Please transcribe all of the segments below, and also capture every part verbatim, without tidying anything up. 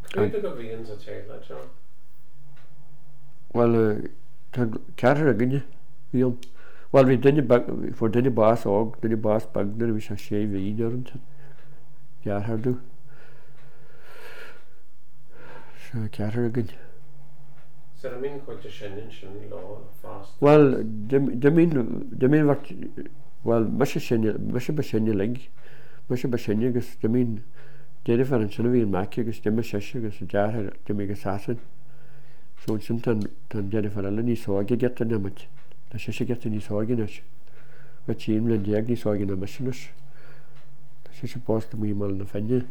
Cúide go bhíonn sa téile John? Well tá ceatar a gine bhíon. Well bhí duine for duine bás ág duine bás bagnar bhí se sé bhí orintanta cearthardú se ceatar a gine. Sa a mín chuirte sin sin lá fast. Well de mín bhart well me sé sinne me sé be sinne lig me sé be sinne agus de mín déidir fer an sinna bhíon maice agus de me seise agus dearthar de mé go sasan. So sin tan déidir fer eile níos áige get nemid Tá sé sé get níos áigeis be tíim le déag níos áige na meisinas Tá sé sé post mí mal na fenne.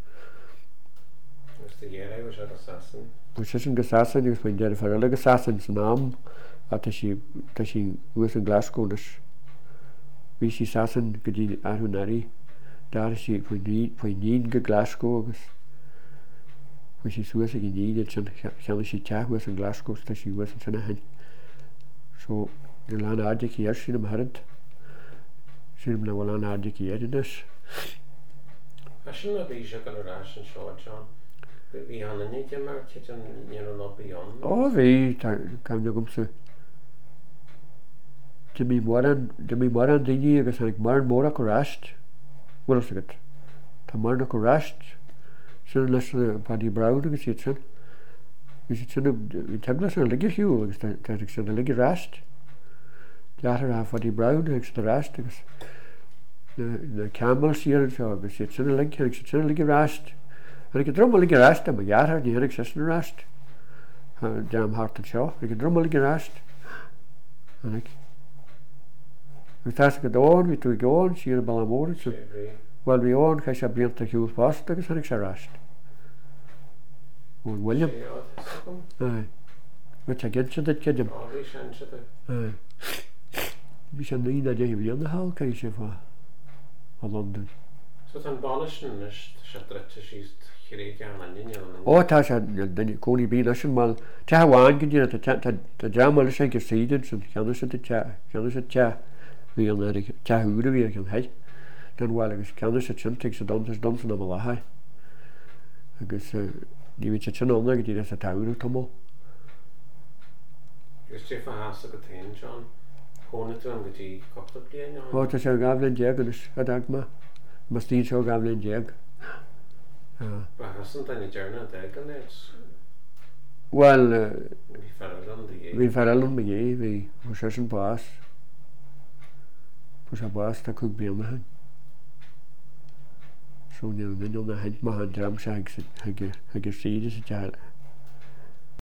Bu sé sin go sasan agus bain déidir fer eile go sasan san nám a tá sí uas an Glasgownas. Bhí sí sasan go dtí athúnaí dar sí faoi níd go Glasgow agus fu sí suas a gin níd cheanna sí tehuas an Glasgow tá sí uas an sinna hain. So go lá áideach ar sin am harad sin na bhfuil an áideach éidirnas. A sin a bhí se go rás an seo John. Bhí anna níide mar te an níar an bíon. Ó bhí cam de gomsa. De mí mar an daine agus ag mar an móra go ráist bhfuil agad. Tá mar na go ráist sin leis Paddy Brown agus iad sin. Bhí sinna teglas an ligige hiú agus tá sin na ligige ráist. Deatar a Paddy Brown agus na ráist agus na Campbell síar an seo agus iad sinna ligige agus sinna ligige ráist. An go drom ligige ráist am a ghearthar ní hirig sé na ráist. Deam hart an seo, ag go drom ligige ráist. Anig. Agus tá go dáin hí tú gáin síar an Ballamóra. Well bhí áin cha sé blianta hiúil fast agus hanig sé ráist. Ón William. Me te gin se dit ceidim. Bhí sé ní a déh bhíon na hall cai sé fá a London. So an ballisten is se drete síst chiréige an inne. Ó tá sé den cóí bí lei sin mal te bháin go dtíine tá deáil sé go síidir san cheanna sé cheanna sé te bhí an teúra bhí an heid. Den bhil agus ceanna sé sintig sa domtas domsan am lethe. Agus ní bhí sé sinna go dtí a taúra tomó. Gus sé fa hása go tain John. Hóna tú an gotí copla bliana? Ó tá sé gabhlann déag agus a dag ma. Mas tí seo gabhlann déag. Ba hasan daine dearna déag an éis? Well, Bhí ferran di bhí ferran me dhé, bhí fu sé an bás. Fu sé bás tá cúg bliana hain. So níl níl na haint má an dram se ag síide sa teile.